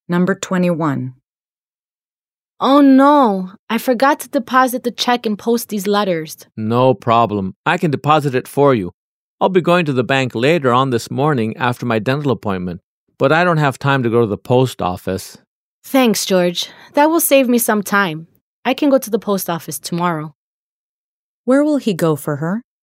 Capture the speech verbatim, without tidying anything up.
Number twenty-one. Oh no, I forgot to deposit the check and post these letters. No problem. I can deposit it for you. I'll be going to the bank later on this morning after my dental appointment, but I don't have time to go to the post office. Thanks, George. That will save me some time. I can go to the post office tomorrow. Where will he go for her?